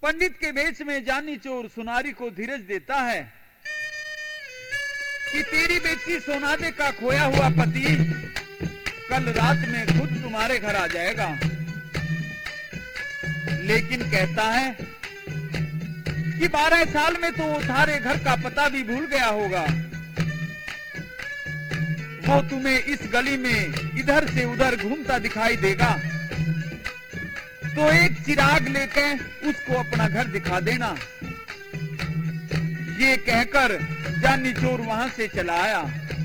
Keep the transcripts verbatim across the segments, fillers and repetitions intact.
पंडित के वेश में जानी चोर सुनारी को धीरज देता है कि तेरी बेटी सोनादे का खोया हुआ पति कल रात में खुद तुम्हारे घर आ जाएगा। लेकिन कहता है कि बारह साल में तो वो थारे घर का पता भी भूल गया होगा। वो तुम्हें इस गली में इधर से उधर घूमता दिखाई देगा, तो एक चिराग लेकर उसको अपना घर दिखा देना। ये कहकर जानी चोर वहां से चला आया।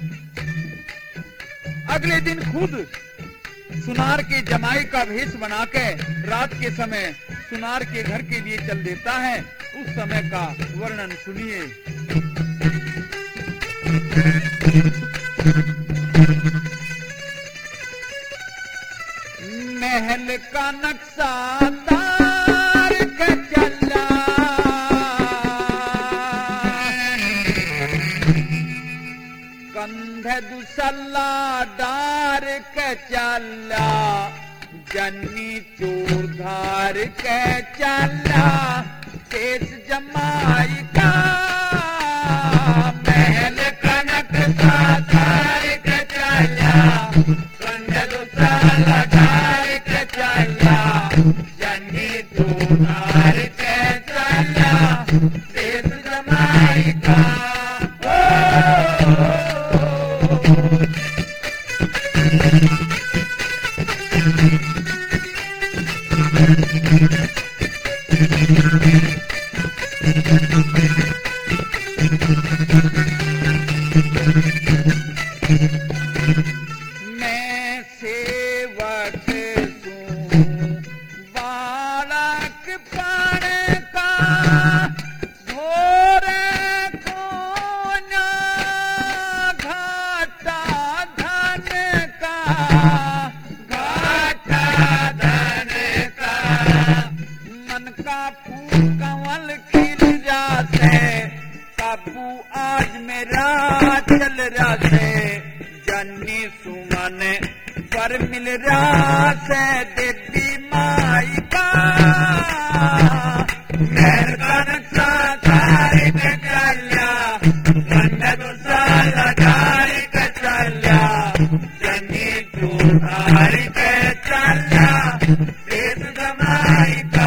अगले दिन खुद सुनार के जमाई का भेष बनाकर रात के समय सुनार के घर के लिए चल देता है। उस समय का वर्णन सुनिए। महल का नक्शा तार के चला, कंधे दुसल्ला डार के चला, जन्नी चोर धार के चला, केस जमाई का महल कनक साधार के चला, कंधे दुसल्ला डार के चला, जन्नी चोर धार के चला, केस जमाई का। मैं सेवक हूँ बालक पण का, भोरे को ना घाटा धन का, घाटा धन का, मन का फूल कंवल खिल जाते, काबू आज मेरा चल जाते, जन्नी सुमन पर मिल रहा से देवी माई का, महल का नक्शा तार के चला, कंधे दुसल्ला डार के चला, जन्नी चोर धार के चला, केस जमाई का।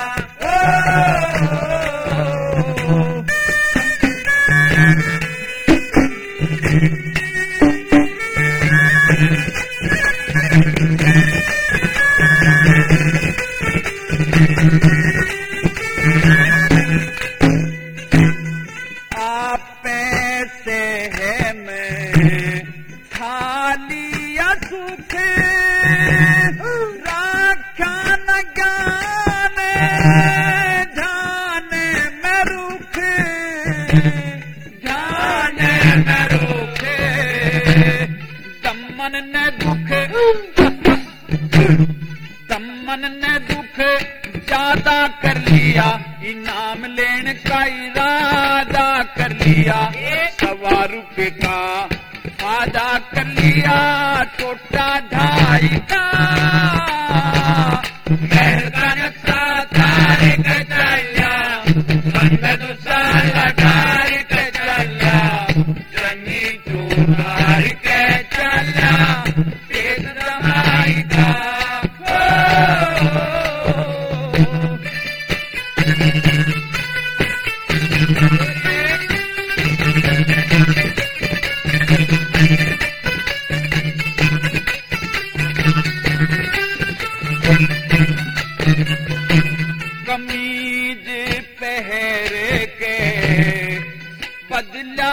आप पैसे है मैं खाली सुख, राखा न गाने जाने में रुख, जाने में रुख, दमन ने दुख, दमन ने दुख ज्यादा कर लिया, इनाम लेने का इरादा कर लिया, सवा रुपए का फायदा कर लिया, टोटा ढाई का, महल का नक्शा तार के चला, कंधे दुसल्ला डार के चला, जन्नी चोर धार के चला, केस जमाई का। कमीज पहरे के बदला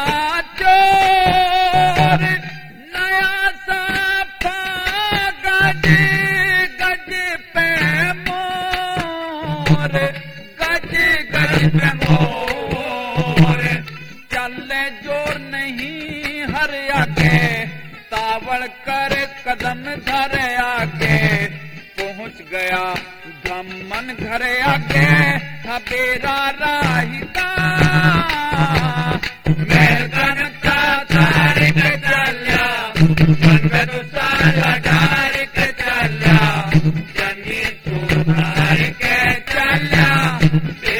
चोर, नया साफा गज गज पे मोर, गज गज पे मोर, चले जोर नहीं हर आगे, तावड़ कर कदम धर आगे, पहुंच गया धम्मन घर आगे, था बेरा राही का, महल का नक्शा तार के चला, कंधे दुसल्ला डार के चला, जन्नी चोर धार के चला,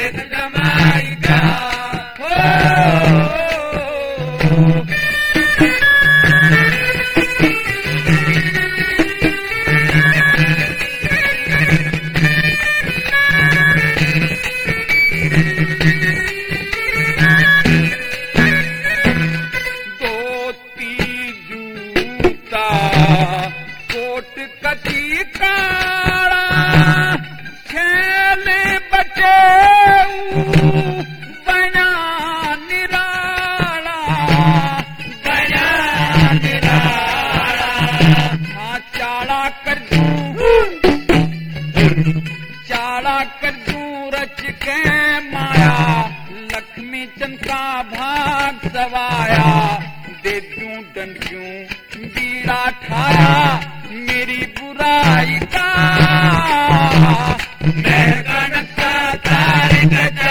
के माया, लक्ष्मी चंद का भाग सवाया, दे दूं दंड क्यों बीड़ा ठाया, मेरी बुराई का मैं का नक्शा तारीख